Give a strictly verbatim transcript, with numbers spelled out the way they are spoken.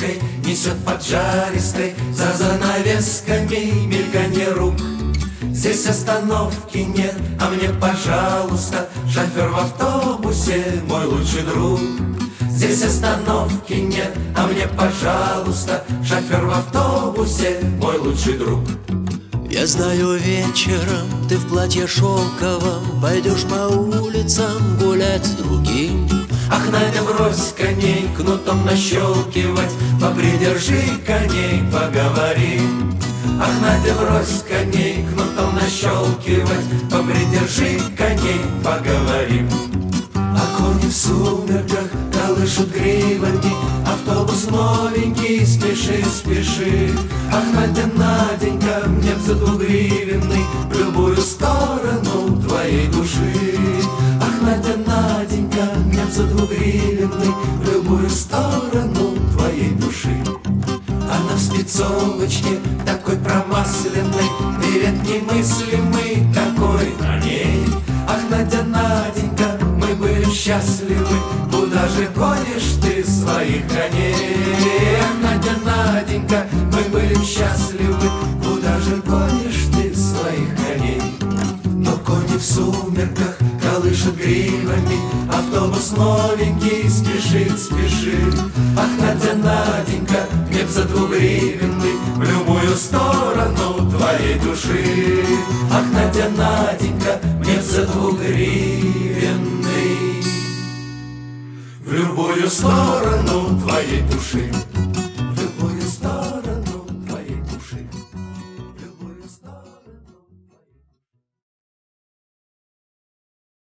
ночкой несет поджаристой за занавесками мельканье рук. Здесь остановки нет, а мне, пожалуйста, шофер в автобусе, мой лучший друг. Здесь остановки нет, а мне, пожалуйста, шофер в автобусе, мой лучший друг. Я знаю, вечером ты в платье шелковом пойдешь по улицам гулять с другим. Ах, Надя, брось коней, кнутом нащелкивать, попридержи коней, поговорим. Ах, Надя, брось коней, кнутом нащелкивать, попридержи коней, поговорим. А кони в сумерках колышут гривами, автобус новенький, спеши, спеши. Ах, Надя, Наденька, мне б за двугривенный в любую сторону твоей души. Ах, Надя, Наденька, мне б за двугривенный в любую сторону твоей души. Она в спецовочке такой промасленной, берет немыслимый такой на ней. Ах, Надя, Наденька, мы были счастливы, куда же гонишь ты своих коней? Ах, Надя, Наденька, мы были счастливы, куда же гонишь ты своих коней? Но кони в сумерках колышут гривами, автобус новенький спешит, спешит. Ах, Надя, Наденька, мне б за двугривенный в любую сторону твоей души. Ах, Надя, Наденька,